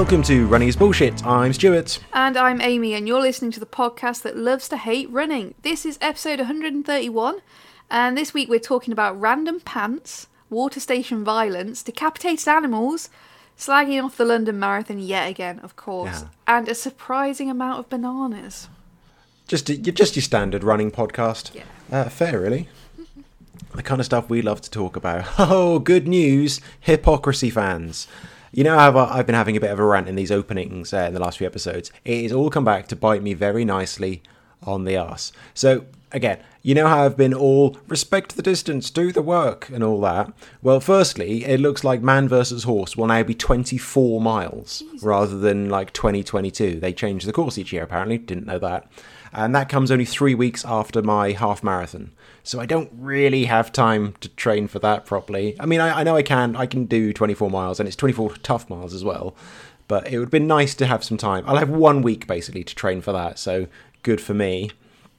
Welcome to Running is Bullshit. I'm Stuart. And I'm Amy, and you're listening to the podcast that loves to hate running. This is episode 131, and this week we're talking about random pants, water station violence, decapitated animals, slagging off the London Marathon yet again, of course, and a surprising amount of bananas. Just your standard running podcast. Yeah. Fair, really. The kind of stuff we love to talk about. Oh, good news, hypocrisy fans. You know how I've been having a bit of a rant in these openings in the last few episodes. It has all come back to bite me very nicely on the arse. So, again, you know how I've been all respect the distance, do the work and all that? Well, firstly, it looks like man versus horse will now be 24 miles rather than like 2022. They change the course each year, apparently. Didn't know that. And that comes only 3 weeks after my half marathon. So I don't really have time to train for that properly. I mean, I know I can do 24 miles, and it's 24 tough miles as well. But it would have been nice to have some time. I'll have 1 week, basically, to train for that. So good for me.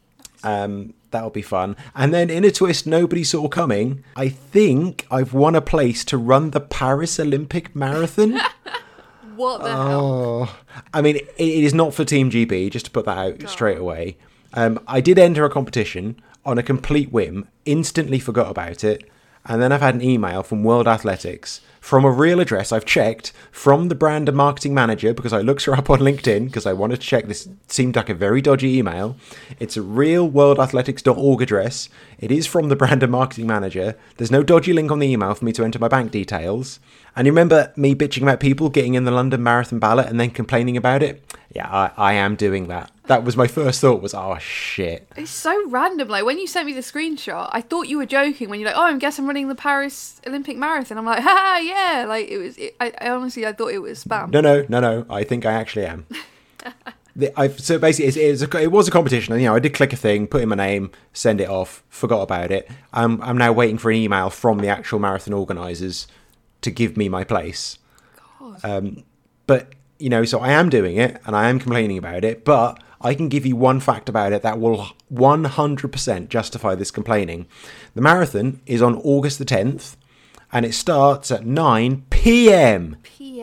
That'll be fun. And then in a twist nobody saw coming, I think I've won a place to run the Paris Olympic Marathon. What the hell? I mean, it is not for Team GB, just to put that out straight away. I did enter a competition on a complete whim, instantly forgot about it, and then I've had an email from World Athletics from a real address I've checked from the brand and marketing manager because I looked her up on LinkedIn because I wanted to check this. Seemed like a very dodgy email. It's a real worldathletics.org address. It is from the brand and marketing manager. There's no dodgy link on the email for me to enter my bank details. And you remember me bitching about people getting in the London Marathon ballot and then complaining about it? Yeah, I am doing that. That was my first thought was, oh, shit. It's so random. Like, when you sent me the screenshot, I thought you were joking when you're like, oh, I guess I'm running the Paris Olympic Marathon. I'm like, ha, yeah. Like, I honestly, I thought it was spam. No. I think I actually am. So basically, it was a competition. And, I did click a thing, put in my name, send it off, forgot about it. I'm now waiting for an email from the actual marathon organisers to give me my place. God. But, so I am doing it and I am complaining about it, but I can give you one fact about it that will 100% justify this complaining. The marathon is on August the 10th and it starts at 9 p.m.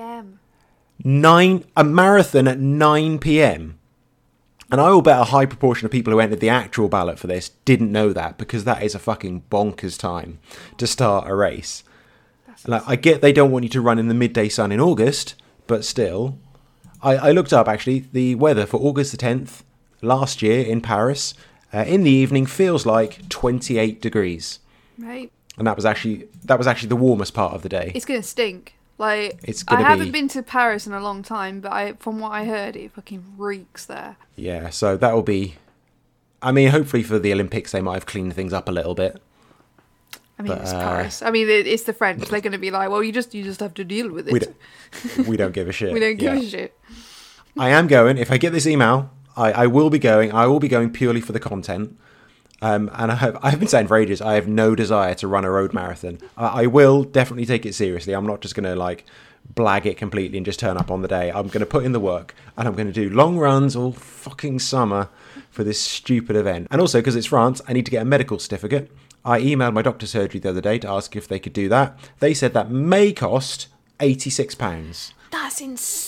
A marathon at 9 p.m. And I will bet a high proportion of people who entered the actual ballot for this didn't know that, because that is a fucking bonkers time to start a race. Like, I get they don't want you to run in the midday sun in August, but still. I looked up, actually, the weather for August the 10th last year in Paris. In the evening, feels like 28 degrees. Right. And that was actually the warmest part of the day. It's going to stink. Like, I haven't been to Paris in a long time, but from what I heard, it fucking reeks there. Yeah, so that will be... I mean, hopefully for the Olympics, they might have cleaned things up a little bit. I mean, it's Paris. I mean, it's the French. They're going to be like, well, you just have to deal with it. We don't give a shit. We don't give a shit. I am going. If I get this email, I will be going. I will be going purely for the content. And I've been saying for ages, I have no desire to run a road marathon. I will definitely take it seriously. I'm not just going to blag it completely and just turn up on the day. I'm going to put in the work and I'm going to do long runs all fucking summer for this stupid event. And also, because it's France, I need to get a medical certificate. I emailed my doctor's surgery the other day to ask if they could do that. They said that may cost £86. That's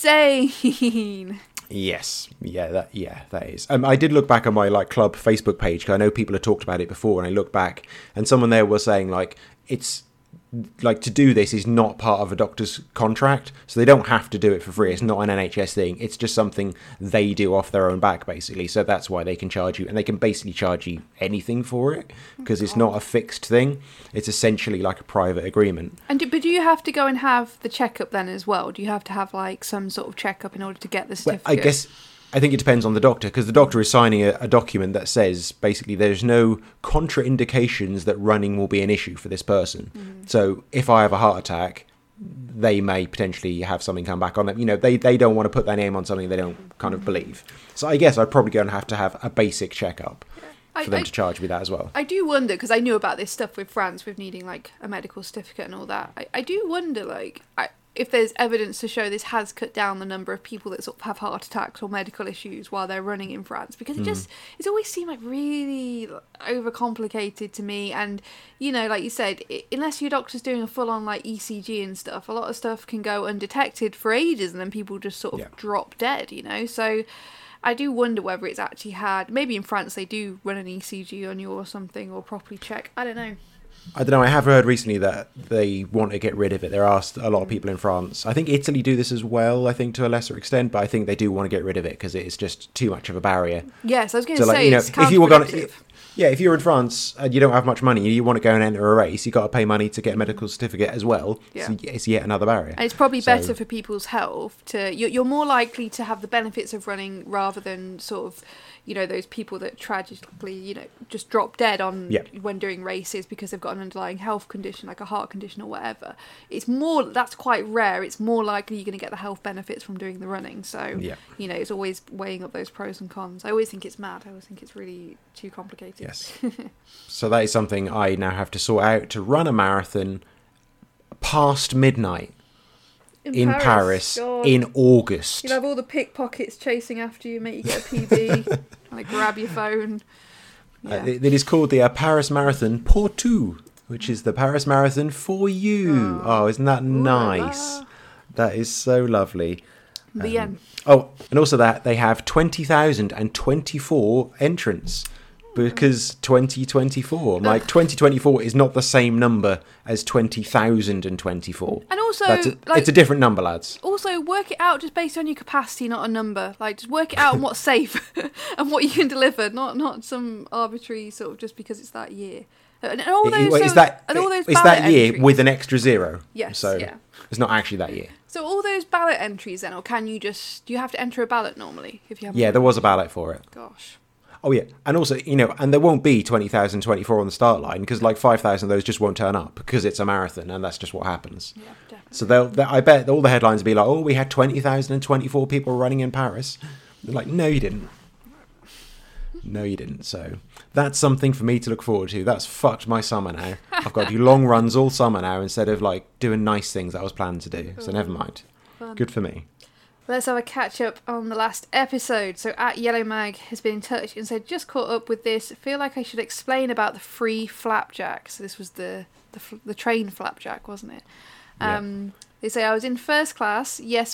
insane. Yes. Yeah, that is. I did look back on my club Facebook page, because I know people have talked about it before, and I looked back and someone there was saying it's to do this is not part of a doctor's contract, so they don't have to do it for free. It's not an NHS thing. It's just something they do off their own back, basically. So that's why they can charge you, and they can basically charge you anything for it, because it's not a fixed thing. It's essentially like a private agreement. But do you have to go and have the checkup then as well? Do you have to have some sort of checkup in order to get the certificate? I think it depends on the doctor, because the doctor is signing a document that says basically there's no contraindications that running will be an issue for this person. Mm-hmm. So if I have a heart attack, they may potentially have something come back on them. They don't want to put their name on something they don't kind of believe. So I guess I'm probably going to have a basic checkup for them to charge me that as well. I do wonder, because I knew about this stuff with France, with needing a medical certificate and all that. I do wonder, if there's evidence to show this has cut down the number of people that sort of have heart attacks or medical issues while they're running in France, because it's always seemed like really overcomplicated to me. And like you said, unless your doctor's doing a full-on like ECG and stuff, a lot of stuff can go undetected for ages, and then people just sort of drop dead. So I do wonder whether it's actually maybe in France they do run an ECG on you or something, or properly check. I don't know. I have heard recently that they want to get rid of it. There are a lot of people in France. I think Italy do this as well, I think to a lesser extent, but I think they do want to get rid of it because it's just too much of a barrier. Yes, I was going to say, it's counterproductive. If you're in France and you don't have much money, you want to go and enter a race, you've got to pay money to get a medical certificate as well. Yeah. So it's yet another barrier. And it's probably better for people's health. You're more likely to have the benefits of running rather than sort of, those people that tragically, just drop dead when doing races because they've got an underlying health condition, like a heart condition or whatever. That's quite rare. It's more likely you're going to get the health benefits from doing the running. So, it's always weighing up those pros and cons. I always think it's mad. I always think it's really too complicated. Yes. So that is something I now have to sort out, to run a marathon past midnight in Paris in August. You'll have all the pickpockets chasing after you, make you get a PB, like grab your phone. Yeah. It is called the Paris Marathon pour tout, which is the Paris Marathon for you. Oh, isn't that nice? That is so lovely. The end. And also that they have 20,024 entrants. Because 2024, like 2024 is not the same number as 20,024. And also, it's a different number, lads. Also, work it out just based on your capacity, not a number. Like, just work it out on what's safe and what you can deliver, not some arbitrary sort of just because it's that year. And all those, it's that year entries. with an extra zero. Yes, so it's not actually that year. So all those ballot entries then, or do you have to enter a ballot normally if you have? Yeah, there was a ballot for it. Gosh. Oh, yeah. And also, and there won't be 20,024 on the start line because like 5,000 of those just won't turn up because it's a marathon and that's just what happens. Yeah, definitely. So I bet all the headlines will be like, oh, we had 20,024 people running in Paris. They're like, no, you didn't. No, you didn't. So that's something for me to look forward to. That's fucked my summer now. I've got to do long runs all summer now instead of like doing nice things that I was planning to do. So never mind. Fun. Good for me. Let's have a catch up on the last episode. So @YellowMag has been in touch and said, just caught up with this. Feel like I should explain about the free flapjack. So this was the train flapjack, wasn't it? They say I was in first class. Yes,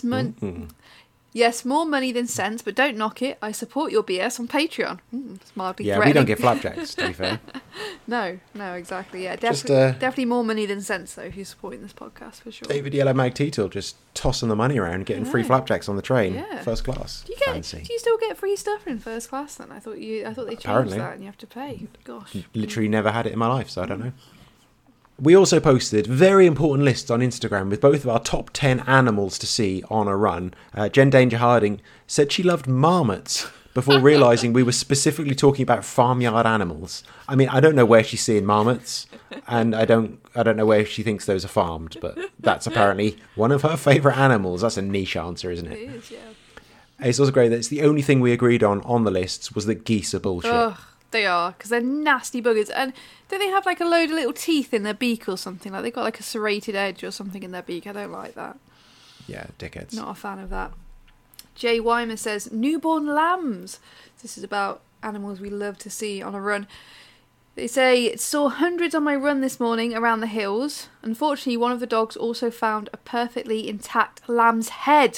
yes, more money than sense, but don't knock it. I support your BS on Patreon. It's mildly threatening. We don't get flapjacks, to be fair. No, exactly. Yeah, definitely more money than sense, though, if you're supporting this podcast, for sure. David YellowMag Teetle just tossing the money around, getting free flapjacks on the train, first class. Do you still get free stuff in first class then? I thought they changed that and you have to pay. Gosh. Literally never had it in my life, so I don't know. We also posted very important lists on Instagram with both of our top 10 animals to see on a run. Jen Danger Harding said she loved marmots before realising we were specifically talking about farmyard animals. I mean, I don't know where she's seeing marmots, and I don't know where she thinks those are farmed, but that's apparently one of her favourite animals. That's a niche answer, isn't it? It is, yeah. It's also great that it's the only thing we agreed on the lists was that geese are bullshit. Ugh. They are, because they're nasty buggers. And don't they have like a load of little teeth in their beak or something? Like they've got like a serrated edge or something in their beak. I don't like that. Yeah, dickheads. Not a fan of that. Jay Wyman says, newborn lambs. This is about animals we love to see on a run. They say, saw hundreds on my run this morning around the hills. Unfortunately, one of the dogs also found a perfectly intact lamb's head.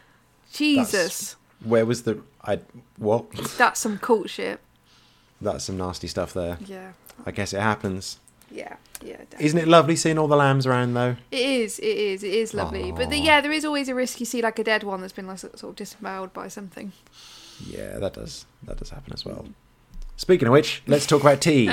Jesus. Where was what? That's some cult shit. That's some nasty stuff there. Yeah. I guess it happens. Yeah, definitely. Isn't it lovely seeing all the lambs around, though? It is lovely. Aww. But there is always a risk you see like a dead one that's been like sort of disemboweled by something. Yeah, that does happen as well. Speaking of which, let's talk about tea.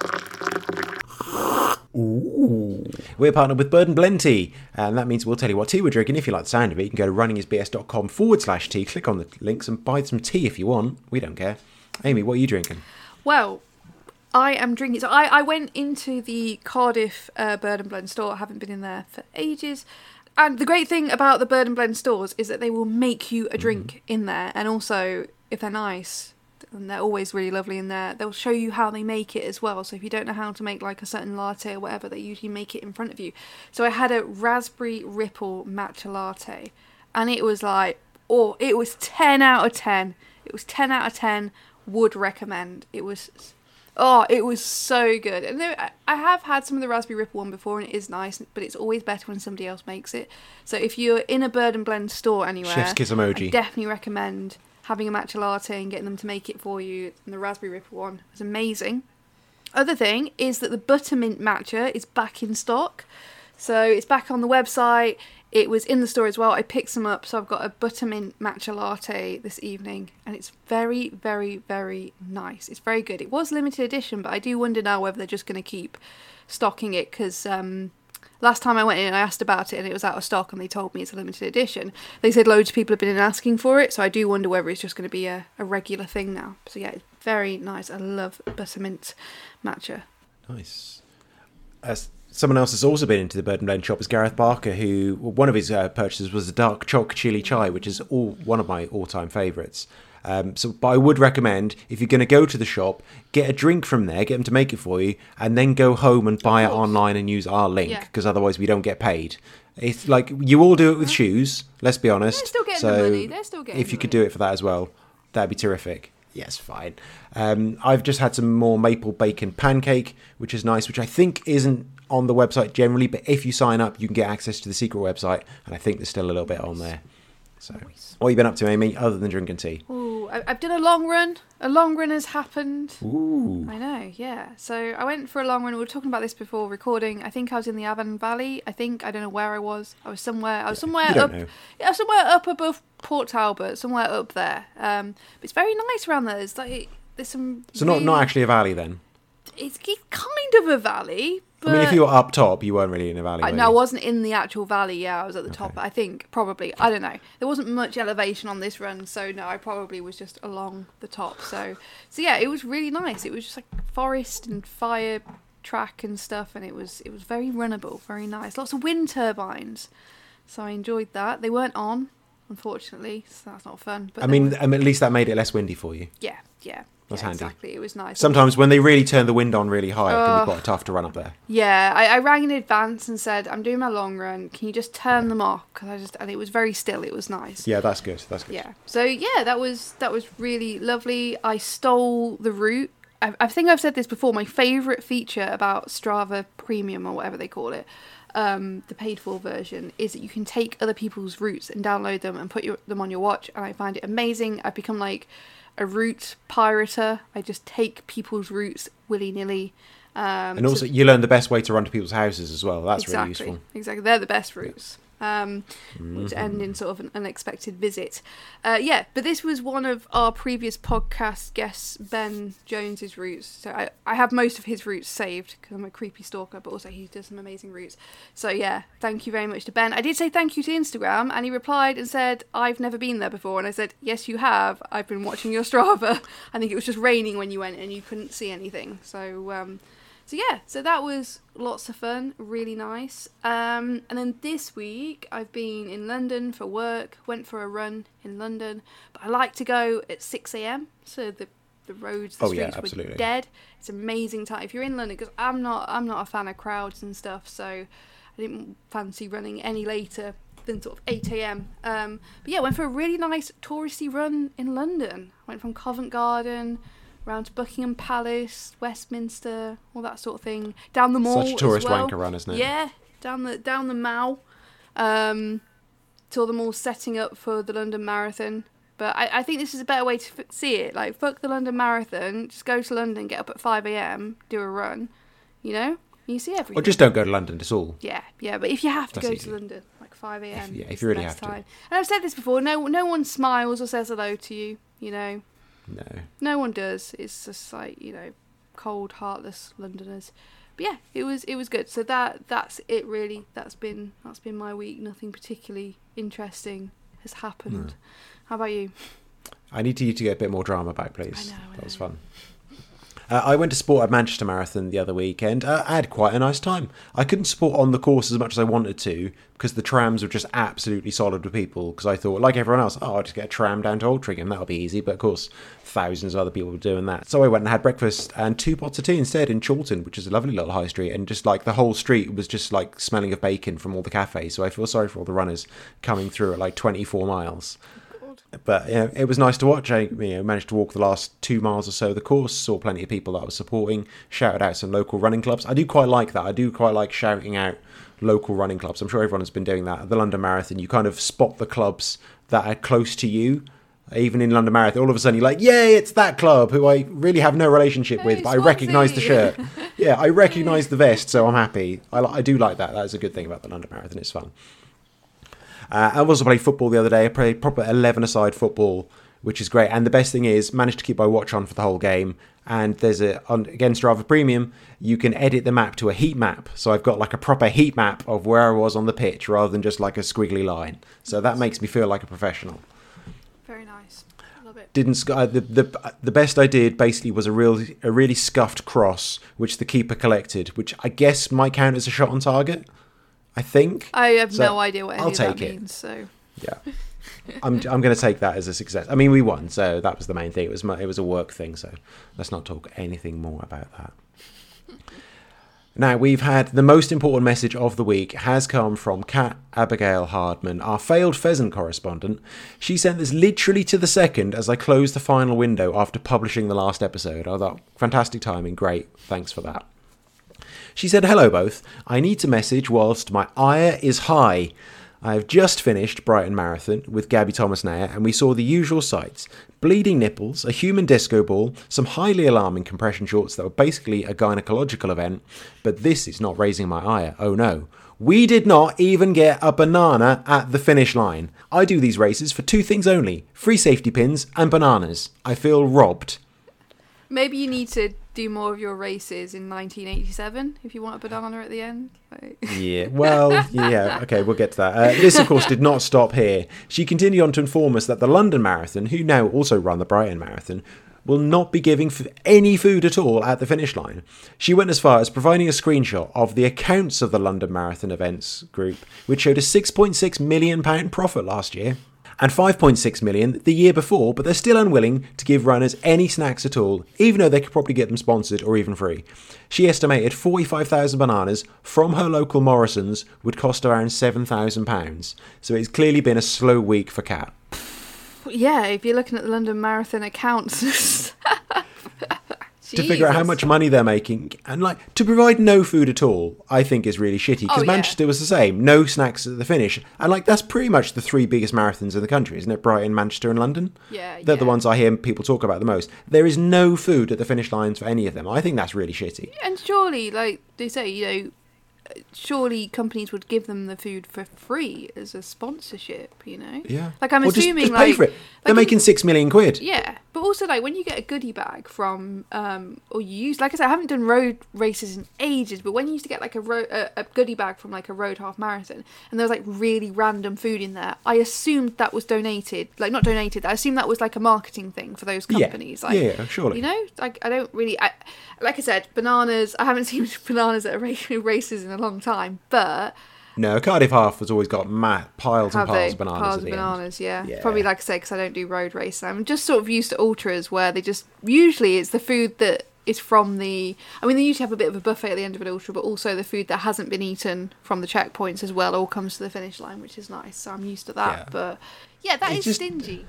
Ooh. We're partnered with Bird and Blend Tea, and that means we'll tell you what tea we're drinking. If you like the sound of it, you can go to runningisbs.com/tea, click on the links and buy some tea if you want. We don't care. Amy, what are you drinking? Well, I am drinking... So I went into the Cardiff Bird and Blend store. I haven't been in there for ages. And the great thing about the Bird and Blend stores is that they will make you a drink in there. And also, if they're nice, and they're always really lovely. And they'll show you how they make it as well. So if you don't know how to make like a certain latte or whatever, they usually make it in front of you. So I had a raspberry ripple matcha latte, and it was like, it was 10 out of 10. It was 10 out of 10. Would recommend. It was so good. And I have had some of the raspberry ripple one before, and it is nice, but it's always better when somebody else makes it. So if you're in a Bird and Blend store anywhere, Chef's kiss emoji. I definitely recommend having a matcha latte and getting them to make it for you. And the raspberry ripple one was amazing. Other thing is that the buttermint matcha is back in stock. So it's back on the website. It was in the store as well. I picked some up, so I've got a buttermint matcha latte this evening, and it's very, very, very nice. It's very good. It was limited edition, but I do wonder now whether they're just going to keep stocking it, because last time I went in, I asked about it, and it was out of stock, and they told me it's a limited edition. They said loads of people have been in asking for it, so I do wonder whether it's just going to be a regular thing now. So yeah, it's very nice. I love buttermint matcha. Nice. Someone else has also been into the Bird and Blend shop is Gareth Barker, who one of his purchases was the dark choc chili chai, which is one of my all-time favourites. But I would recommend, if you're going to go to the shop, get a drink from there, get them to make it for you, and then go home and buy it online and use our link, because otherwise we don't get paid. It's like, you all do it with shoes, let's be honest. They're still getting the money. They're still getting if you could do it for that as well, that'd be terrific. Yes, fine. I've just had some more maple bacon pancake, which is nice, which I think isn't on the website generally, but if you sign up, you can get access to the secret website, and I think there's still a little bit on there. So, what have you been up to, Amy, other than drinking tea? Ooh, I've done a long run. A long run has happened. Ooh. I know, yeah. So I went for a long run. We were talking about this before recording. I think I was in the Avon Valley. I don't know where I was. I was somewhere up. Yeah, somewhere up above Port Talbot, somewhere up there. But it's very nice around there. There's some. So not actually a valley then. It's kind of a valley. But I mean, if you were up top, you weren't really in a valley. No, I wasn't in the actual valley. Yeah, I was at the top. I think probably. I don't know. There wasn't much elevation on this run, so no, I probably was just along the top. So yeah, it was really nice. It was just like forest and fire track and stuff, and it was very runnable, very nice. Lots of wind turbines, so I enjoyed that. They weren't on, unfortunately, so that's not fun. But I mean, at least that made it less windy for you. Yeah. That's handy. Exactly, it was nice. Sometimes when they really turn the wind on really high, it can be quite tough to run up there. Yeah, I rang in advance and said, I'm doing my long run, can you just turn them off? And it was very still, it was nice. Yeah, that's good. Yeah, so yeah, that was really lovely. I stole the route. I think I've said this before, my favourite feature about Strava Premium, or whatever they call it, the paid for version, is that you can take other people's routes and download them and put them on your watch, and I find it amazing. I've become like a route pirater. I just take people's routes willy-nilly. And also, you learn the best way to run to people's houses as well. That's really useful. Exactly, they're the best routes. Which end in sort of an unexpected visit. But this was one of our previous podcast guests, Ben Jones's routes. So I have most of his routes saved because I'm a creepy stalker, but also he does some amazing routes. So yeah, thank you very much to Ben. I did say thank you to Instagram, and he replied and said, I've never been there before. And I said, yes, you have. I've been watching your Strava. I think it was just raining when you went and you couldn't see anything. So that was lots of fun, really nice. And then this week I've been in London for work, went for a run in London, but I like to go at 6 a.m. so the roads, the streets were dead. It's an amazing time if you're in London, because I'm not a fan of crowds and stuff, so I didn't fancy running any later than sort of 8 a.m. But yeah, went for a really nice touristy run in London. Went from Covent Garden around to Buckingham Palace, Westminster, all that sort of thing. Down the Mall. Such a tourist as well. wanker run, isn't it? Yeah, down the Mall. Saw them all setting up for the London Marathon. But I think this is a better way to see it. Like, fuck the London Marathon. Just go to London, get up at 5 a.m, do a run. You know? You see everything. Or just don't go to London at all. Yeah. But if you have to go to London, like 5 a.m. If you really have to. And I've said this before, no one smiles or says hello to you, you know. No one does. It's just like, you know, cold, heartless Londoners. But yeah, it was good. So that's it really. That's been my week. Nothing particularly interesting has happened. No. How about you? I need you to get a bit more drama back, please. I know. That was fun. I went to support a Manchester Marathon the other weekend. I had quite a nice time. I couldn't support on the course as much as I wanted to because the trams were just absolutely solid with people. Because I thought, like everyone else, I'll just get a tram down to Altrincham. That'll be easy. But of course, thousands of other people were doing that. So I went and had breakfast and 2 pots of tea instead in Chorlton, which is a lovely little high street. And just like the whole street was just like smelling of bacon from all the cafes. So I feel sorry for all the runners coming through at like 24 miles. But it was nice to watch. I managed to walk the last 2 miles or so of the course, saw plenty of people that I was supporting, shouted out some local running clubs. I do quite like that. I do quite like shouting out local running clubs. I'm sure everyone has been doing that. At the London Marathon, you kind of spot the clubs that are close to you. Even in London Marathon, all of a sudden you're like, yay, it's that club who I really have no relationship with, but I recognise the shirt. Yeah, I recognise the vest, so I'm happy. I do like that. That is a good thing about the London Marathon. It's fun. I also played football the other day. I played proper 11-a-side football, which is great. And the best thing is, managed to keep my watch on for the whole game. And there's against Strava Premium, you can edit the map to a heat map. So I've got like a proper heat map of where I was on the pitch rather than just like a squiggly line. So that makes me feel like a professional. Very nice. Love it. The best I did basically was a really scuffed cross, which the keeper collected, which I guess might count as a shot on target. I think. I have no idea what any of that means. So yeah, I'm going to take that as a success. I mean, we won, so that was the main thing. It was a work thing, so let's not talk anything more about that. Now, we've had the most important message of the week has come from Kat Abigail Hardman, our failed pheasant correspondent. She sent this literally to the second as I closed the final window after publishing the last episode. I thought, fantastic timing, great, thanks for that. She said, hello both. I need to message whilst my ire is high. I have just finished Brighton Marathon with Gabby Thomas-Nair and we saw the usual sights. Bleeding nipples, a human disco ball, some highly alarming compression shorts that were basically a gynecological event. But this is not raising my ire. Oh no. We did not even get a banana at the finish line. I do these races for 2 things only. Free safety pins and bananas. I feel robbed. Maybe you need to do more of your races in 1987 if you want a banana at the end. Yeah, well, yeah, okay, we'll get to that. This, of course, did not stop here. She continued on to inform us that the London Marathon, who now also run the Brighton Marathon, will not be giving any food at all at the finish line. She went as far as providing a screenshot of the accounts of the London Marathon events group, which showed a £6.6 million profit last year. And 5.6 million the year before, but they're still unwilling to give runners any snacks at all, even though they could probably get them sponsored or even free. She estimated 45,000 bananas from her local Morrison's would cost around £7,000. So it's clearly been a slow week for Kat. Yeah, if you're looking at the London Marathon accounts. To figure out how much money they're making and like to provide no food at all, I think is really shitty because Manchester was the same, no snacks at the finish, and like that's pretty much the 3 biggest marathons in the country, isn't it? Brighton, Manchester, and London. They're the ones I hear people talk about the most. There is no food at the finish lines for any of them. I think that's really shitty. And surely, like they say, surely companies would give them the food for free as a sponsorship, Yeah. Like I'm assuming just pay for it. They're making £6 million. Yeah, but also like when you get a goodie bag from, or you use, like I said, I haven't done road races in ages, but when you used to get like a goodie bag from like a road half marathon, and there was like really random food in there, I assumed that was donated, like not donated. I assumed that was like a marketing thing for those companies. Yeah, like, yeah, surely. Like I don't really, like I said, bananas. I haven't seen bananas at races in a long time, but. No, Cardiff Half has always got piles and piles of bananas piles at the of bananas, end. Yeah. Probably, like I say, because I don't do road racing. I'm just sort of used to ultras where they just... Usually it's the food that is from the... I mean, they usually have a bit of a buffet at the end of an ultra, but also the food that hasn't been eaten from the checkpoints as well all comes to the finish line, which is nice. So I'm used to that. Yeah. But, yeah, that is stingy.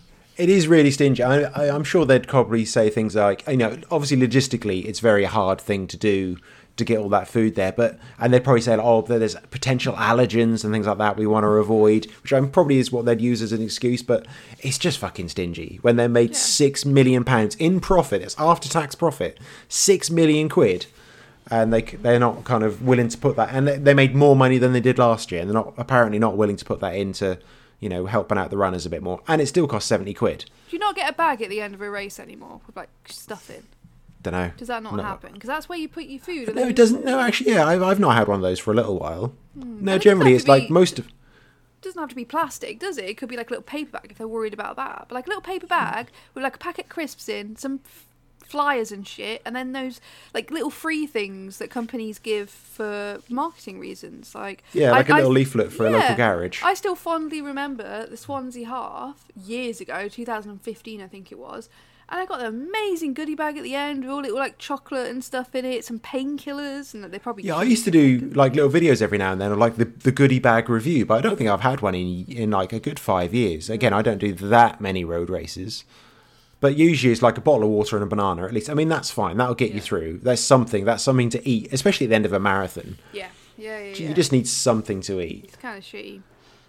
It is really stingy. I'm sure they'd probably say things like, obviously logistically it's a very hard thing to do to get all that food there, and they'd probably say, there's potential allergens and things like that we want to avoid, which probably is what they'd use as an excuse, but it's just fucking stingy when they made £6 million in profit. It's after tax profit, £6 million, and they're not kind of willing to put that, and they made more money than they did last year, and they're apparently not willing to put that into helping out the runners a bit more, and it still costs £70. Do you not get a bag at the end of a race anymore with like stuff in? Don't know. Does that not happen? Because that's where you put your food. No, it doesn't. No, actually, yeah, I've not had one of those for a little while. No, generally it's like most of. It doesn't have to be plastic, does it? It could be like a little paper bag if they're worried about that. But like a little paper bag with like a packet of crisps in, some flyers and shit, and then those like little free things that companies give for marketing reasons. Like Yeah, like a little leaflet for a local garage. I still fondly remember the Swansea Half years ago, 2015 I think it was, and I got an amazing goodie bag at the end with all little like chocolate and stuff in it, some painkillers, and they probably... Yeah, I used to do like little videos every now and then of like the goodie bag review, but I don't think I've had one in like a good 5 years. Again, I don't do that many road races. But usually it's like a bottle of water and a banana, at least. I mean, that's fine. That'll get you through. That's something to eat, especially at the end of a marathon. Yeah. You just need something to eat. It's kind of shitty.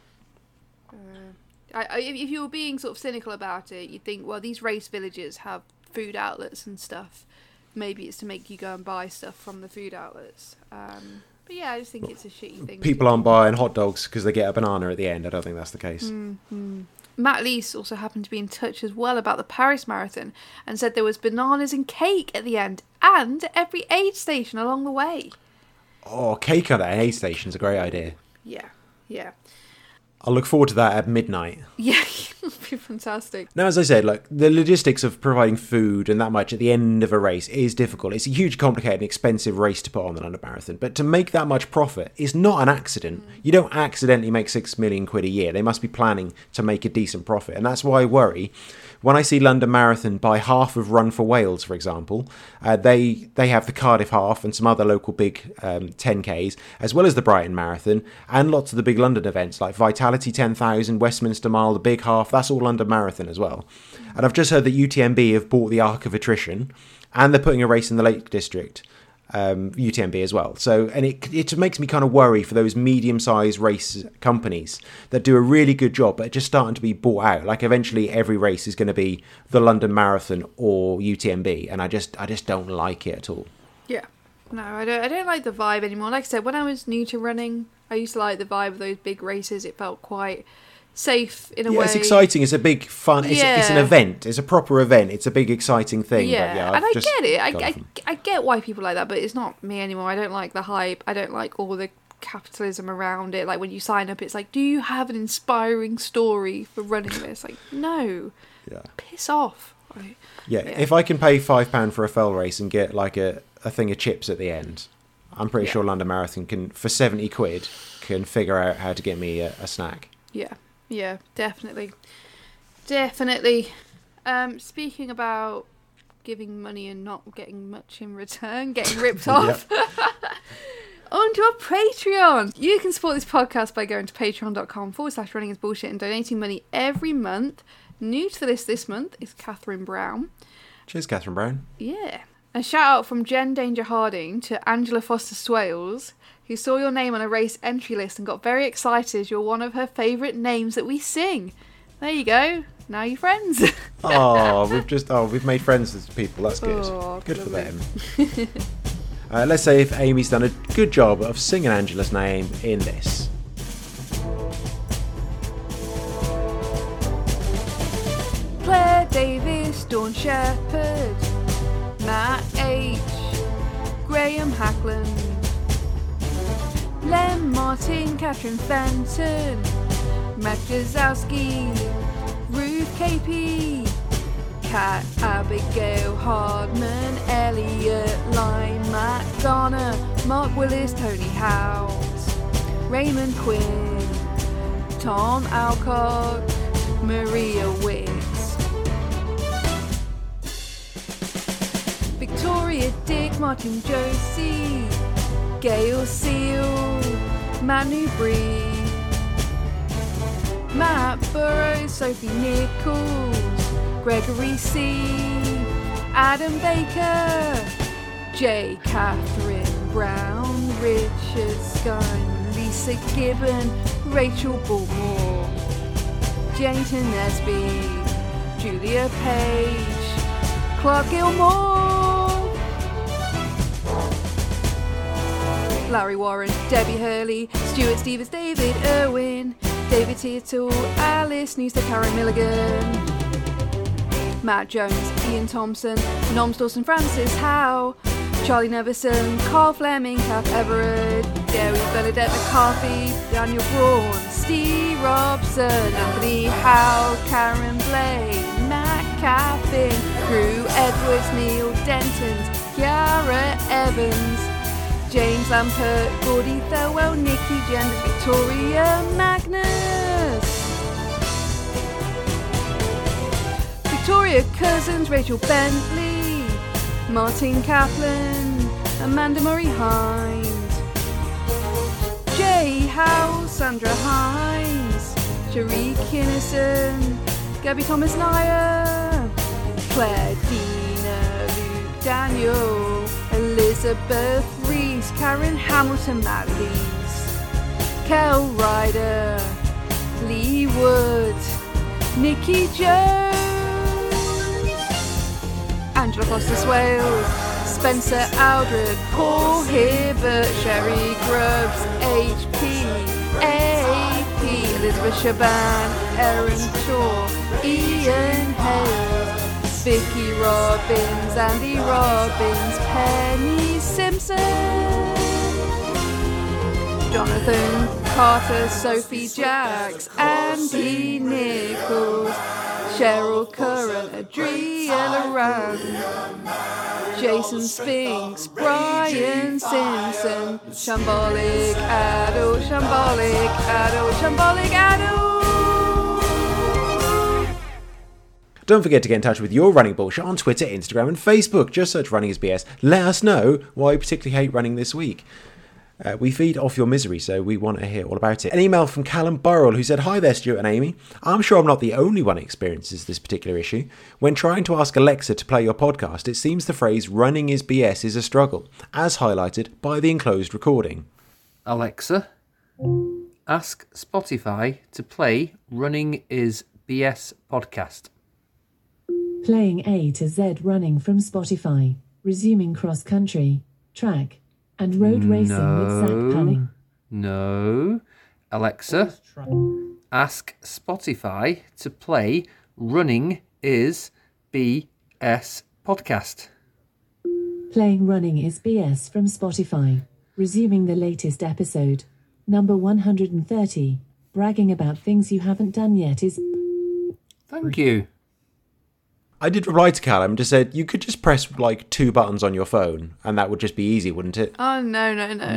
If you were being sort of cynical about it, you'd think, well, these race villages have food outlets and stuff. Maybe it's to make you go and buy stuff from the food outlets. But yeah, I just think it's a shitty thing. People aren't buying hot dogs because they get a banana at the end. I don't think that's the case. Mm-hmm. Matt Lees also happened to be in touch as well about the Paris Marathon and said there was bananas and cake at the end and at every aid station along the way. Oh, cake at an aid station's a great idea. Yeah. I'll look forward to that at midnight. Yeah, it'll be fantastic. Now, as I said, like the logistics of providing food and that much at the end of a race is difficult. It's a huge, complicated, and expensive race to put on the London Marathon. But to make that much profit is not an accident. You don't accidentally make £6 million a year. They must be planning to make a decent profit. And that's why I worry when I see London Marathon buy half of Run for Wales, for example. They have the Cardiff half and some other local big 10Ks, as well as the Brighton Marathon and lots of the big London events like Vitality 10,000, Westminster Mile, the big half. That's all London Marathon as well. And I've just heard that UTMB have bought the Arc of Attrition and they're putting a race in the Lake District. UTMB as well. So, and it makes me kind of worry for those medium-sized race companies that do a really good job, but are just starting to be bought out. Like eventually every race is going to be the London Marathon or UTMB, and I just don't like it at all. Yeah. No, I don't like the vibe anymore. Like I said, when I was new to running, I used to like the vibe of those big races. It felt quite safe in a way. It's exciting. It's a big fun. It's an event. It's a proper event. It's a big exciting thing. Yeah, but yeah, and I get it. I get why people like that, but it's not me anymore. I don't like the hype. I don't like all the capitalism around it. Like when you sign up, it's like, do you have an inspiring story for running this? Like, no. Yeah. Piss off. Right? Yeah. If I can pay £5 for a fell race and get like a thing of chips at the end, I'm pretty sure London Marathon can, for £70, can figure out how to get me a snack. Yeah, definitely. Speaking about giving money and not getting much in return, getting ripped off. On to our Patreon. You can support this podcast by going to patreon.com/runningisbullshit and donating money every month. New to the list this month is Catherine Brown. Cheers, Catherine Brown. Yeah. A shout out from Jen Danger Harding to Angela Foster Swales, who saw your name on a race entry list and got very excited as you're one of her favourite names that we sing. There you go. Now you're friends. We've made friends with people. That's good. Oh, good for them. Let's say if Amy's done a good job of singing Angela's name in this. Claire Davis, Dawn Shepherd, Matt H, Graham Hackland, Lem Martin, Catherine Fenton, Matt Gazowski, Ruth KP, Kat Abigail Hardman, Elliot Lyne, Matt Garner, Mark Willis, Tony House, Raymond Quinn, Tom Alcock, Maria Wicks, Victoria Dick, Martin Josie, Gail Seal, Manu Bree, Matt Burrows, Sophie Nichols, Gregory C, Adam Baker, J. Catherine Brown, Richard Skine, Lisa Gibbon, Rachel Bullmore, Jayton Nesby, Julia Page, Clark Gilmore, Larry Warren, Debbie Hurley, Stuart Stevens, David Irwin, David Tittle, Alice Noosa, Karen Milligan, Matt Jones, Ian Thompson, Noms Dawson, Francis Howe, Charlie Nevison, Carl Fleming, Kath Everett, Gary Bernadette McCarthy, Daniel Braun, Steve Robson, Anthony Howe, Karen Blake, Matt Caffin, Drew Edwards, Neil Denton, Kiara Evans, James Lampert, Gordy Thirlwell, Nikki Genders, Victoria Magnus, Victoria Cousins, Rachel Bentley, Martin Kaplan, Amanda Murray Hines, Jay Howe, Sandra Hines, Cherie Kinnison, Gabby Thomas Naya, Claire Dina, Luke Daniel, Elizabeth Rees, Karen Hamilton Matthews, Kel Ryder, Lee Wood, Nikki Jones, Angela Foster Swales, Spencer Aldred, Paul Hibbert, Sherry Grubbs, HP, AP, Elizabeth Shaban, Erin Shaw, Ian Hales, Vicky Robbins, Andy Robbins, Penny Simpson, Jonathan Carter, Sophie Jacks, Andy Nichols, Cheryl Curran, Adria Loran, Jason Spinks, Brian Simpson, Shambolic Adult, Shambolic Adult, Shambolic Adult. Don't forget to get in touch with your running bullshit on Twitter, Instagram and Facebook. Just search Running is BS. Let us know why you particularly hate running this week. We feed off your misery, so we want to hear all about it. An email from Callum Burrell, who said, "Hi there, Stuart and Amy. I'm sure I'm not the only one who experiences this particular issue. When trying to ask Alexa to play your podcast, it seems the phrase 'running is BS' is a struggle, as highlighted by the enclosed recording." Alexa, ask Spotify to play Running is BS podcast. Playing A to Z running from Spotify. Resuming cross-country, track, and road racing with Zach Palling. No. Alexa, ask Spotify to play Running is BS podcast. Playing Running is BS from Spotify. Resuming the latest episode. Number 130. Bragging about things you haven't done yet is... Thank you. I did reply to Callum and just said, you could just press like 2 buttons on your phone and that would just be easy, wouldn't it? Oh no.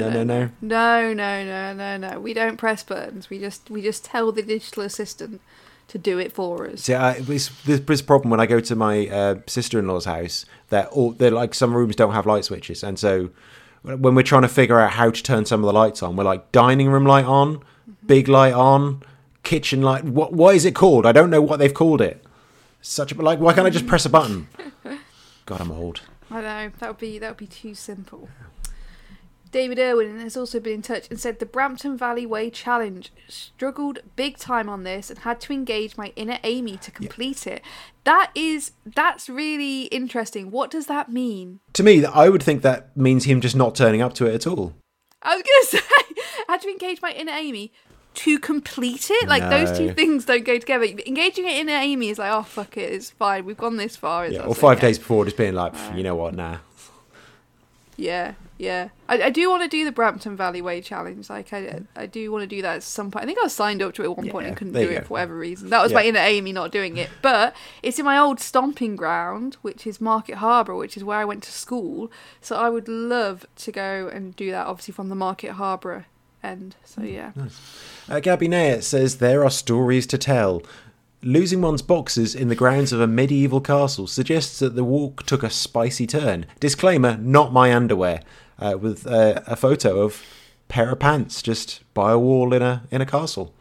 No. We don't press buttons. We just tell the digital assistant to do it for us. See, this problem when I go to my sister-in-law's house, they're like, some rooms don't have light switches, and so when we're trying to figure out how to turn some of the lights on, we're like, dining room light on, big light on, kitchen light. What is it called? I don't know what they've called it. Why can't I just press a button? God, I'm old. I know, that would be too simple. David Irwin has also been in touch and said the Brampton Valley Way Challenge, struggled big time on this and had to engage my inner Amy to complete it. That's really interesting. What does that mean? To me, I would think that means him just not turning up to it at all. I was going to say, I had to engage my inner Amy to complete it. Like, those two things don't go together. Engaging it inner Amy is like, oh, fuck it, it's fine. We've gone this far. Or 5 days before just being like, you know what, nah. Yeah. I do want to do the Brampton Valley Way Challenge. Like, I do want to do that at some point. I think I was signed up to it at one point and couldn't do it for whatever reason. That was my inner Amy not doing it. But it's in my old stomping ground, which is Market Harbour, which is where I went to school. So I would love to go and do that, obviously, from the Market Harbour end. So, yeah. Nice. Gabby Nayet says, there are stories to tell. Losing one's boxers in the grounds of a medieval castle suggests that the walk took a spicy turn. Disclaimer, not my underwear. With a photo of a pair of pants just by a wall in a castle.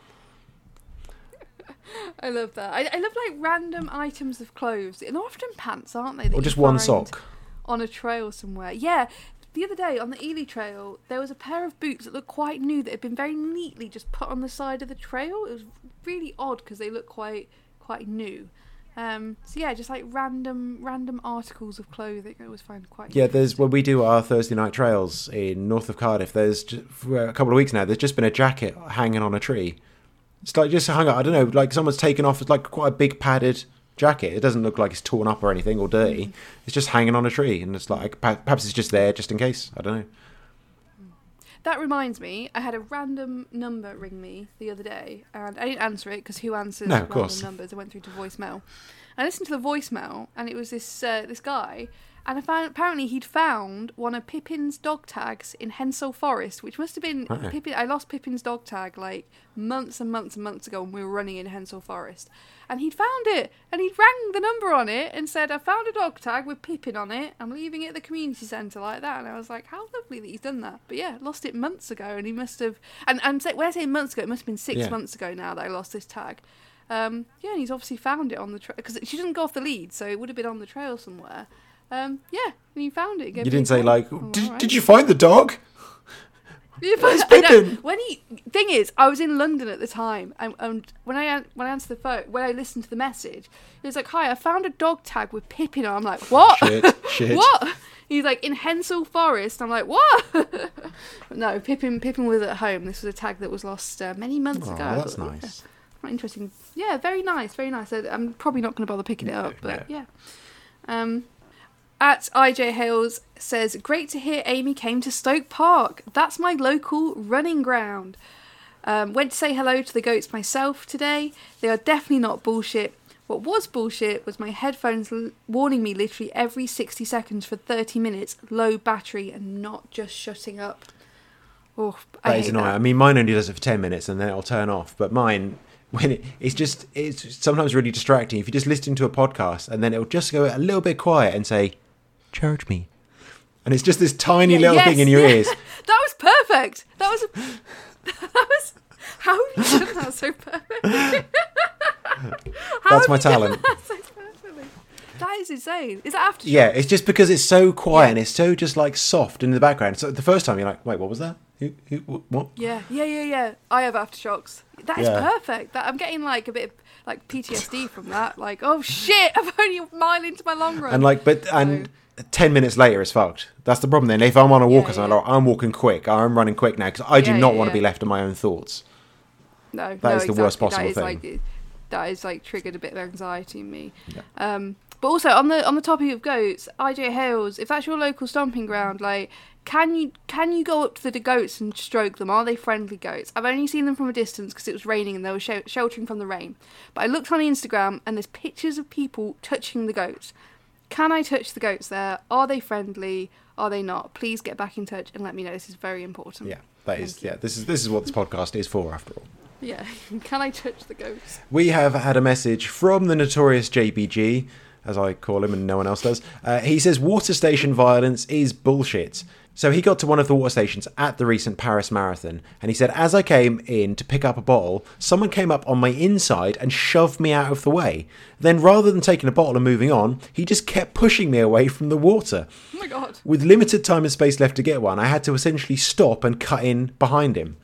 I love that. I love like random items of clothes. They're often pants, aren't they? Or just one sock. On a trail somewhere. Yeah. The other day on the Ely Trail, there was a pair of boots that looked quite new that had been very neatly just put on the side of the trail. It was really odd because they look quite new. So yeah, just like random articles of clothing I always find quite there's when we do our Thursday night trails in north of Cardiff, there's for a couple of weeks now there's just been a jacket hanging on a tree. It's like just hung up, I don't know, like someone's taken off, it's like quite a big padded jacket. It doesn't look like it's torn up or anything or dirty. It's just hanging on a tree and it's like perhaps it's just there just in case. I don't know. That reminds me, I had a random number ring me the other day, and I didn't answer it because who answers random numbers? I went through to voicemail. I listened to the voicemail, and it was this guy, and apparently he'd found one of Pippin's dog tags in Hensel Forest, which must have been Pippin. I lost Pippin's dog tag like months and months and months ago when we were running in Hensel Forest, and he'd found it, and he'd rang the number on it and said, "I found a dog tag with Pippin on it. I'm leaving it at the community centre," like that. And I was like, how lovely that he's done that. But yeah, lost it months ago, and he must have. And when I say months ago, it must have been 6 months ago now that I lost this tag. And he's obviously found it on the trail because she didn't go off the lead, so it would have been on the trail somewhere. And he found it. You didn't say like, did you find the dog? Where's Pippin? Thing is, I was in London at the time, and when I answered the phone, when I listened to the message, he was like, "Hi, I found a dog tag with Pippin on." I'm like, "What? Shit. What?" He's like, "In Hensel Forest." I'm like, "What?" No, Pippin was at home. This was a tag that was lost many months ago. That's nice. Quite interesting. Yeah, very nice, very nice. I'm probably not going to bother picking it up, but yeah. At IJ Hales says, "Great to hear Amy came to Stoke Park. That's my local running ground. Went to say hello to the goats myself today. They are definitely not bullshit. What was bullshit was my headphones warning me literally every 60 seconds for 30 minutes, low battery and not just shutting up." Oh, that is annoying. I mean, mine only does it for 10 minutes and then it'll turn off. But mine, when it's sometimes really distracting. If you just listen to a podcast and then it'll just go a little bit quiet and say, "Charge me." And it's just this tiny little thing in your ears. That was perfect. That was how have you done that so perfect? That's my talent. That is insane. Is that Aftershocks? Yeah, it's just because it's so quiet and it's so just like soft in the background. So the first time you're like, wait, what was that? Who what? Yeah. I have Aftershocks. That is perfect. I'm getting like a bit of like PTSD from that. Like, oh shit, I'm only a mile into my long run. And 10 minutes later it's fucked. That's the problem then. If I'm on a walk or something, like, I'm walking quick, I'm running quick now because I do not want to be left to my own thoughts. No, that is the worst possible thing. That is like triggered a bit of anxiety in me. Yeah. But also on the topic of goats, IJ Hales, if that's your local stomping ground, like, can you go up to the goats and stroke them? Are they friendly goats? I've only seen them from a distance because it was raining and they were sheltering from the rain. But I looked on Instagram and there's pictures of people touching the goats. Can I touch the goats there? Are they friendly? Are they not? Please get back in touch and let me know. This is very important. Yeah, this is what this podcast is for, after all. Yeah, can I touch the goats? We have had a message from the notorious JBG, as I call him and no one else does. He says water station violence is bullshit. So he got to one of the water stations at the recent Paris Marathon, and he said, as I came in to pick up a bottle, someone came up on my inside and shoved me out of the way. Then rather than taking a bottle and moving on, he just kept pushing me away from the water. Oh my God. With limited time and space left to get one, I had to essentially stop and cut in behind him.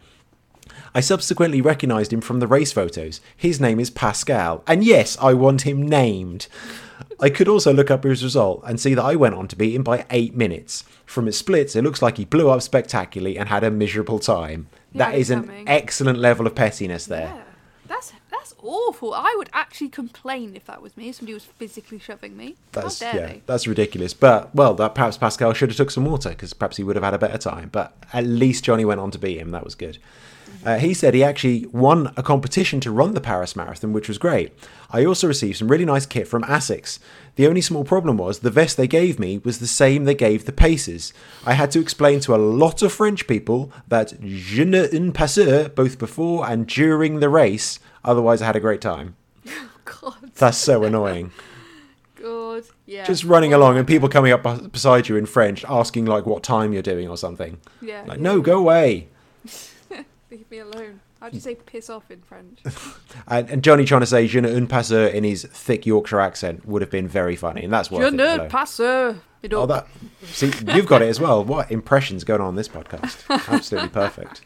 I subsequently recognised him from the race photos. His name is Pascal, and yes, I want him named. I could also look up his result and see that I went on to beat him by 8 minutes. From his splits, it looks like he blew up spectacularly and had a miserable time. Yeah, that is an excellent level of pettiness there. Yeah, that's awful. I would actually complain if that was me. If somebody was physically shoving me. How dare they? That's ridiculous. But, perhaps Pascal should have took some water because perhaps he would have had a better time. But at least Johnny went on to beat him. That was good. He said he actually won a competition to run the Paris Marathon, which was great. I also received some really nice kit from Asics. The only small problem was the vest they gave me was the same they gave the pacers. I had to explain to a lot of French people that je ne un passeur both before and during the race, otherwise I had a great time. God. That's so annoying. God, yeah. Just running along and people coming up beside you in French asking like what time you're doing or something. Yeah. Like, no, go away. Leave me alone. How'd you say piss off in French? And Johnny trying to say je ne un passeur in his thick Yorkshire accent would have been very funny, and that's what Je ne passeur. See, you've got it as well. What impressions going on this podcast? Absolutely perfect.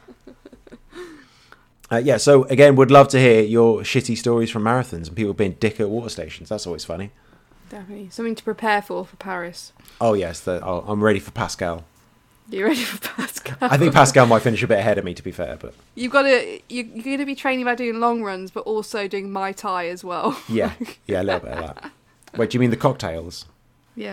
So again, would love to hear your shitty stories from marathons and people being dick at water stations. That's always funny. Definitely. Something to prepare for Paris. Oh, yes. I'm ready for Pascal. You're ready for Pascal? I think Pascal might finish a bit ahead of me, to be fair. But you're going to be training by doing long runs, but also doing Mai Tai as well. Yeah, a little bit of that. Wait, do you mean the cocktails? Yeah.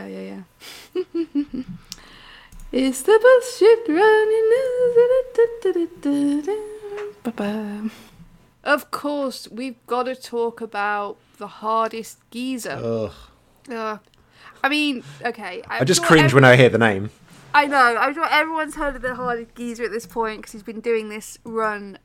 Is the bullshit running? Of course, we've got to talk about the hardest geezer. Ugh. I mean, okay. I just cringe when I hear the name. I know. I'm sure everyone's heard of the hardest geezer at this point because he's been doing this run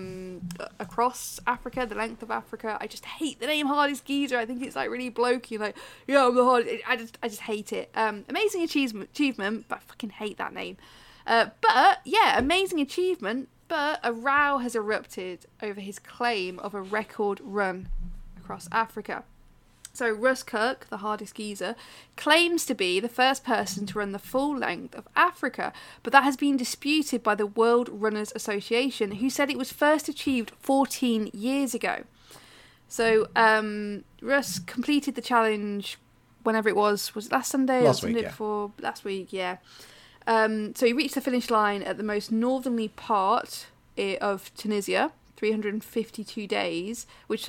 across Africa, the length of Africa. I just hate the name hardest geezer. I think it's like really blokey, like, yeah, I'm the hardest. I just hate it. Amazing achievement, but I fucking hate that name. But yeah, amazing achievement. But a row has erupted over his claim of a record run across Africa. So Russ Kirk, the hardest geezer, claims to be the first person to run the full length of Africa, but that has been disputed by the World Runners Association, who said it was first achieved 14 years ago. So Russ completed the challenge whenever it was it last Sunday last or week, Sunday yeah. before? Last week, yeah. So he reached the finish line at the most northerly part of Tunisia, 352 days, which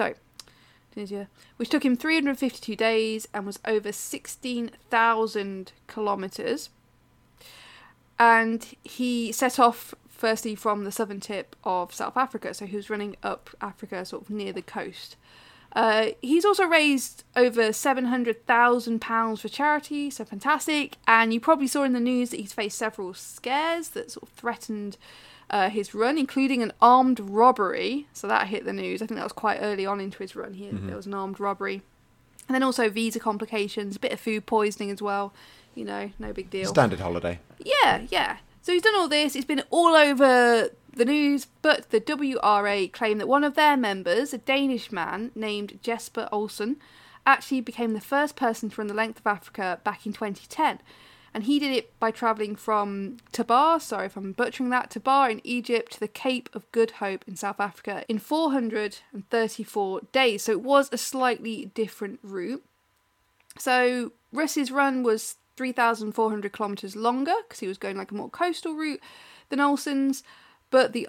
took him 352 days and was over 16,000 kilometres. And he set off firstly from the southern tip of South Africa, so he was running up Africa sort of near the coast. He's also raised over £700,000 for charity, so fantastic. And you probably saw in the news that he's faced several scares that sort of threatened his run, including an armed robbery. So that hit the news. I think that was quite early on into his run. There was an armed robbery. And then also visa complications, a bit of food poisoning as well. You know, no big deal. Standard holiday. Yeah. So he's done all this. It's been all over the news, but the WRA claim that one of their members, a Danish man named Jesper Olsen, actually became the first person to run the length of Africa back in 2010. And he did it by travelling from Tabar, sorry if I'm butchering that, Tabar in Egypt to the Cape of Good Hope in South Africa in 434 days. So it was a slightly different route. So Russ's run was 3,400 kilometres longer because he was going like a more coastal route than Olsen's. But the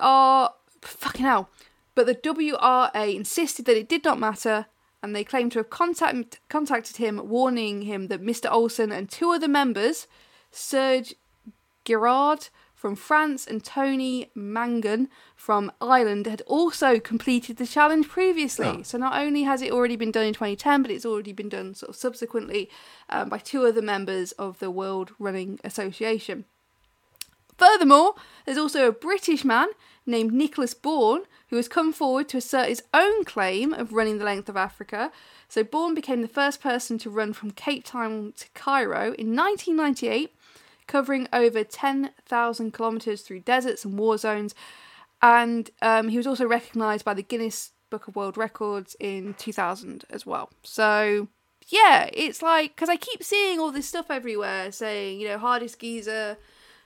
WRA insisted that it did not matter, and they claimed to have contacted him, warning him that Mr. Olsen and two other members, Serge Girard from France and Tony Mangan from Ireland, had also completed the challenge previously. Oh. So not only has it already been done in 2010, but it's already been done sort of subsequently by two other members of the World Running Association. Furthermore, there's also a British man named Nicholas Bourne who has come forward to assert his own claim of running the length of Africa. So Bourne became the first person to run from Cape Town to Cairo in 1998, covering over 10,000 kilometres through deserts and war zones. And he was also recognised by the Guinness Book of World Records in 2000 as well. So yeah, it's like, because I keep seeing all this stuff everywhere saying, you know, hardest geezer,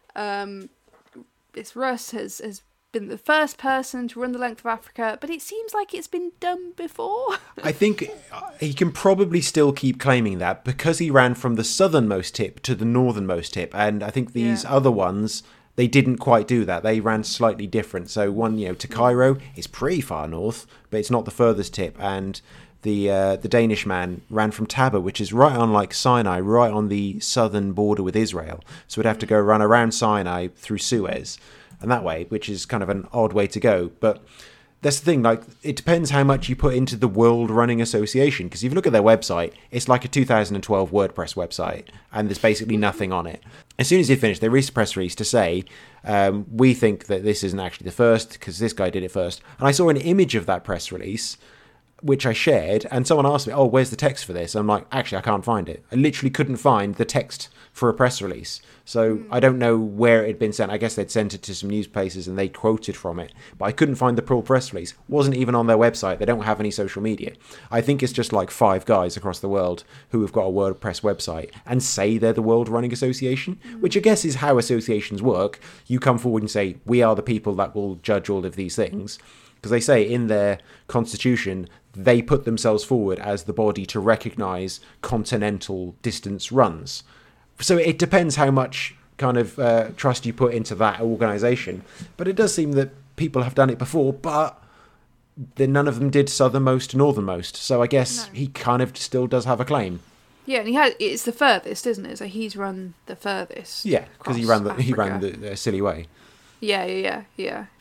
this Russ has been the first person to run the length of Africa, but it seems like it's been done before. I think he can probably still keep claiming that because he ran from the southernmost tip to the northernmost tip, and I think these other ones, they didn't quite do that. They ran slightly different. So one, you know, to Cairo is pretty far north, but it's not the furthest tip, and the Danish man ran from Taba, which is right on like Sinai, right on the southern border with Israel. So we'd have to go run around Sinai through Suez and that way, which is kind of an odd way to go. But that's the thing, like, it depends how much you put into the World Running Association, because if you look at their website, it's like a 2012 WordPress website, and there's basically nothing on it. As soon as they finished, they released a press release to say, we think that this isn't actually the first, because this guy did it first. And I saw an image of that press release, which I shared, and someone asked me, oh, where's the text for this? I'm like, actually, I can't find it. I literally couldn't find the text for a press release. So I don't know where it had been sent. I guess they'd sent it to some news places and they quoted from it. But I couldn't find the full press release. It wasn't even on their website. They don't have any social media. I think it's just like 5 guys across the world who have got a WordPress website and say they're the World Running Association, which I guess is how associations work. You come forward and say, we are the people that will judge all of these things. Because they say in their constitution, they put themselves forward as the body to recognise continental distance runs. So it depends how much kind of trust you put into that organisation. But it does seem that people have done it before, but then none of them did southernmost to northernmost. So I guess he kind of still does have a claim. Yeah, and it's the furthest, isn't it? So he's run the furthest. Yeah, because he ran the silly way. Yeah.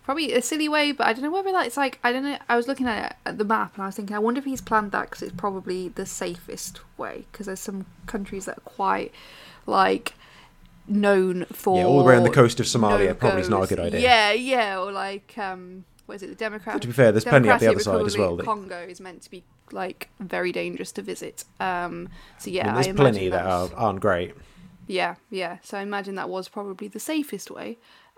probably a silly way, but I don't know whether that's like, I don't know. I was looking at the map and I was thinking, I wonder if he's planned that because it's probably the safest way. Because there's some countries that are quite like known for all around the coast of Somalia no-goes. probably is not a good idea. Yeah, or like what is it, the Democrat? To be fair, there's plenty up the other Democratic side as well. Republic of Congo is meant to be like very dangerous to visit. So yeah, there's plenty that aren't great. Yeah. So I imagine that was probably the safest way.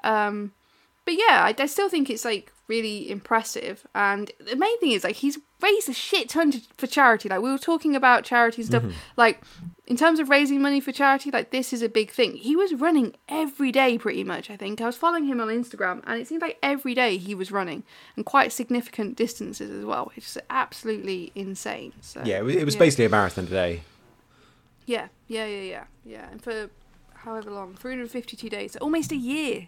But yeah, I still think it's like really impressive. And the main thing is like he's raised a shit ton for charity. Like we were talking about charity stuff. Like in terms of raising money for charity, like this is a big thing. He was running every day pretty much, I think. I was following him on Instagram and it seemed like every day he was running and quite significant distances as well. It's just absolutely insane. So Yeah, it was basically a marathon today. Yeah. And for however long, 352 days, so almost a year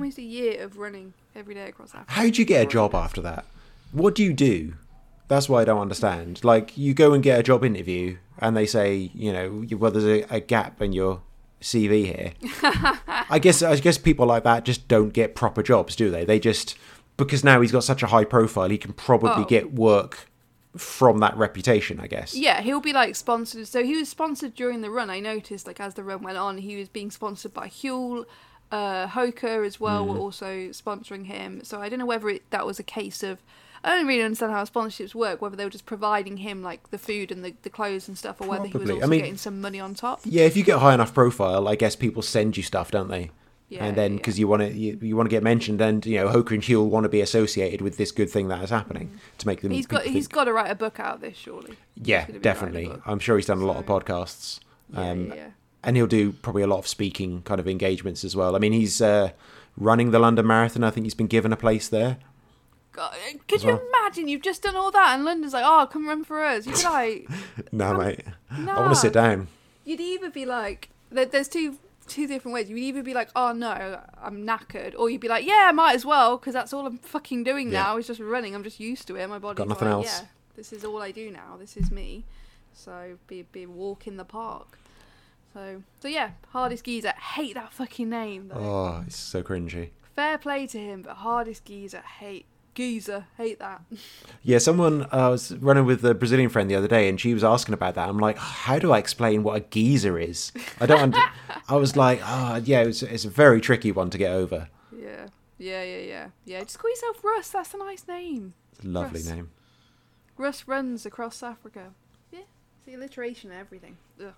of running every day across Africa. How'd you get a job after that? What do you do? That's what I don't understand. Like, you go and get a job interview and they say, well, there's a gap in your CV here. I guess people like that just don't get proper jobs, do they? They just, because now he's got such a high profile, he can probably get work from that reputation, I guess. Yeah, he'll be like sponsored. So he was sponsored during the run. I noticed like as the run went on, he was being sponsored by Huel. Hoka as well were also sponsoring him. So I don't know whether that was a case of, I don't really understand how sponsorships work, whether they were just providing him like the food and the clothes and stuff, or whether he was also getting some money on top. Yeah, if you get a high enough profile, I guess people send you stuff, don't they? Yeah, and then because you want to get mentioned, and Hoka and Huel want to be associated with this good thing that is happening to make them. He's got to write a book out of this, surely. Yeah, definitely. I'm sure he's done a lot of podcasts. Yeah. And he'll do probably a lot of speaking kind of engagements as well. I mean, he's running the London Marathon. I think he's been given a place there. God, could you imagine? You've just done all that and London's like, oh, come run for us. You'd be like... No, mate. I want to sit down. You'd either be like... There's two different ways. You'd either be like, oh, no, I'm knackered. Or you'd be like, yeah, I might as well, because that's all I'm fucking doing now. It's just running. I'm just used to it. My body's got nothing else. Yeah, this is all I do now. This is me. So be a walk in the park. So yeah, Hardest Geezer. Hate that fucking name though. Oh, it's so cringy. Fair play to him, but Hardest Geezer. Hate that. Yeah, someone I was running with a Brazilian friend the other day, and she was asking about that. I'm like, how do I explain what a geezer is? I don't. I was like, it's a very tricky one to get over. Yeah. Just call yourself Russ. That's a nice name. It's a lovely name. Russ runs across Africa. Yeah, it's the alliteration and everything. Ugh.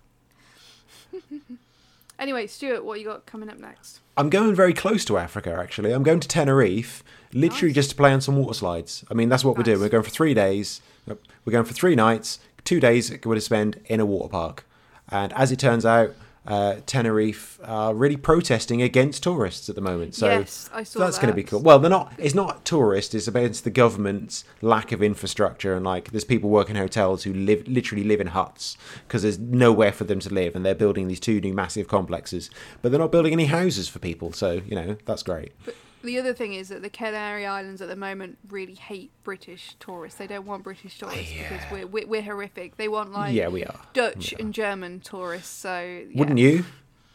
Anyway, Stuart, what you got coming up next? I'm going very close to Africa, actually. I'm going to Tenerife, literally just to play on some water slides. I mean, that's what we're doing. We're going for 3 days. We're going for 3 nights. 2 days we're going to spend in a water park. And as it turns out, Tenerife are really protesting against tourists at the moment. So yes, I saw that's going to be cool. Well, it's not tourists, it's against the government's lack of infrastructure, and like there's people working in hotels who literally live in huts because there's nowhere for them to live, and they're building these 2 new massive complexes, but they're not building any houses for people, so that's great. But the other thing is that the Canary Islands at the moment really hate British tourists. They don't want British tourists because we're horrific. They want we are Dutch and German tourists. So wouldn't you?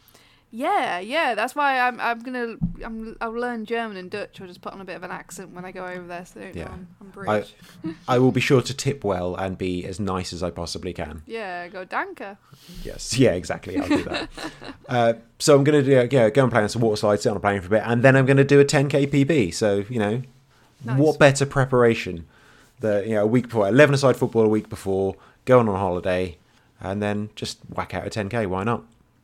Yeah. That's why I'll learn German and Dutch. I'll just put on a bit of an accent when I go over there, so they don't know I'm British. I will be sure to tip well and be as nice as I possibly can. Yeah, go danke. Yes, yeah, exactly. I'll do that. So I'm going to go and play on some water slides, sit on a plane for a bit, and then I'm going to do a 10k PB. So Nice. What better preparation? A week before, 11-a-side football a week before, going on holiday, and then just whack out a 10k. Why not?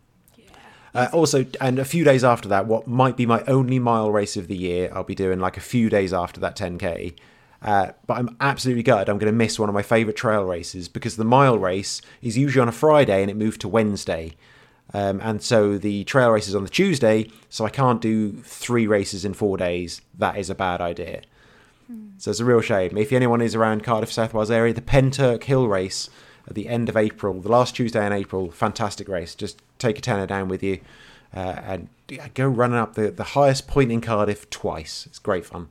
Also, and a few days after that, what might be my only mile race of the year, I'll be doing like a few days after that 10k. But I'm absolutely gutted. I'm going to miss one of my favourite trail races because the mile race is usually on a Friday and it moved to Wednesday. And so the trail race is on the Tuesday, so I can't do 3 races in 4 days. That is a bad idea. So it's a real shame. If anyone is around Cardiff South Wales area, the Penturk Hill race at the end of April, the last Tuesday in April, fantastic race. Just take a tenner down with you and go running up the highest point in Cardiff twice. It's great fun.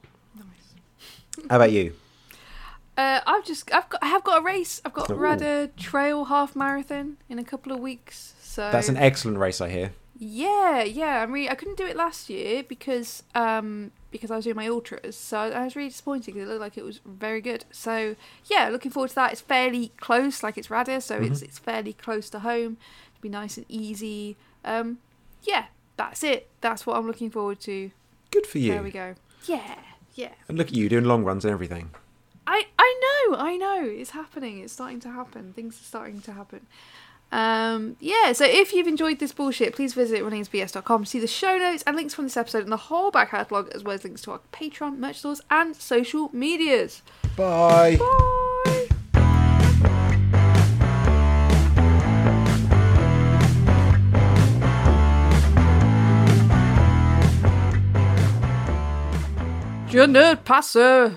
Nice. How about you? I have got a race. I've got Radda Trail half marathon in a couple of weeks. So that's an excellent race, I hear. Yeah. I couldn't do it last year because because I was doing my ultras. So I was really disappointed because it looked like it was very good. So yeah, looking forward to that. It's fairly close, like it's Radda, so it's fairly close to home. It'll be nice and easy. Yeah, that's it. That's what I'm looking forward to. Good for you. There we go. Yeah. And look at you doing long runs and everything. I know. It's happening. It's starting to happen. Things are starting to happen. Yeah, so if you've enjoyed this bullshit, please visit runningsbs.com to see the show notes and links from this episode and the whole back catalogue, as well as links to our Patreon, merch stores, and social medias. Bye. Bye! Janet Passer!